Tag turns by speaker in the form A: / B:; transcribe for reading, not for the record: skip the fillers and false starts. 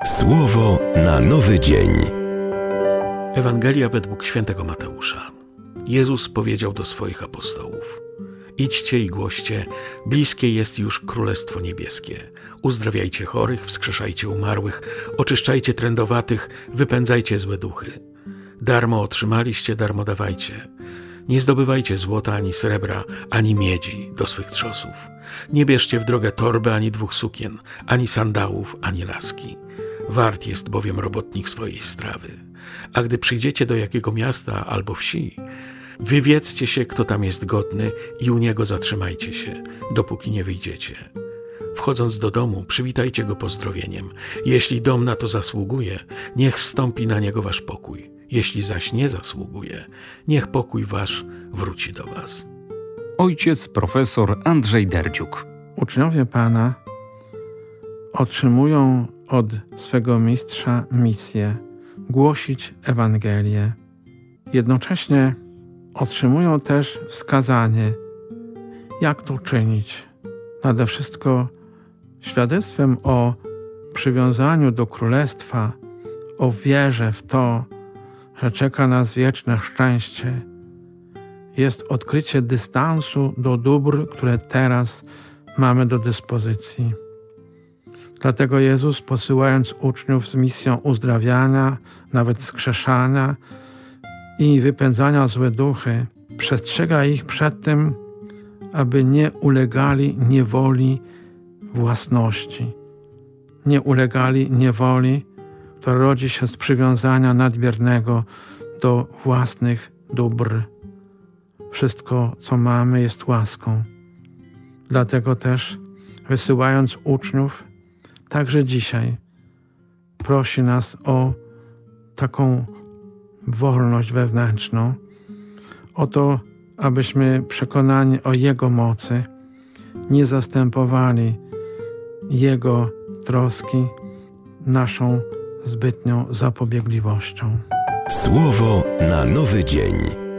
A: Słowo na nowy dzień.
B: Ewangelia według świętego Mateusza. Jezus powiedział do swoich apostołów: idźcie i głoście, bliskie jest już Królestwo Niebieskie. Uzdrawiajcie chorych, wskrzeszajcie umarłych, oczyszczajcie trędowatych, wypędzajcie złe duchy. Darmo otrzymaliście, darmo dawajcie. Nie zdobywajcie złota, ani srebra, ani miedzi do swych trzosów. Nie bierzcie w drogę torby, ani 2 sukien, ani sandałów, ani laski. Wart jest bowiem robotnik swojej strawy. A gdy przyjdziecie do jakiego miasta albo wsi, wywiedzcie się, kto tam jest godny, i u niego zatrzymajcie się, dopóki nie wyjdziecie. Wchodząc do domu, przywitajcie go pozdrowieniem. Jeśli dom na to zasługuje, niech zstąpi na niego wasz pokój. Jeśli zaś nie zasługuje, niech pokój wasz wróci do was.
C: Ojciec profesor Andrzej Derdziuk.
D: Uczniowie Pana otrzymują od swego mistrza misję głosić Ewangelię. Jednocześnie otrzymują też wskazanie, jak to czynić. Nade wszystko świadectwem o przywiązaniu do Królestwa, o wierze w to, że czeka nas wieczne szczęście, jest odkrycie dystansu do dóbr, które teraz mamy do dyspozycji. Dlatego Jezus, posyłając uczniów z misją uzdrawiania, nawet wskrzeszania i wypędzania złe duchy, przestrzega ich przed tym, aby nie ulegali niewoli własności. Nie ulegali niewoli, która rodzi się z przywiązania nadmiernego do własnych dóbr. Wszystko, co mamy, jest łaską. Dlatego też, wysyłając uczniów, także dzisiaj prosi nas o taką wolność wewnętrzną, o to, abyśmy przekonani o Jego mocy nie zastępowali Jego troski naszą zbytnią zapobiegliwością.
A: Słowo na nowy dzień.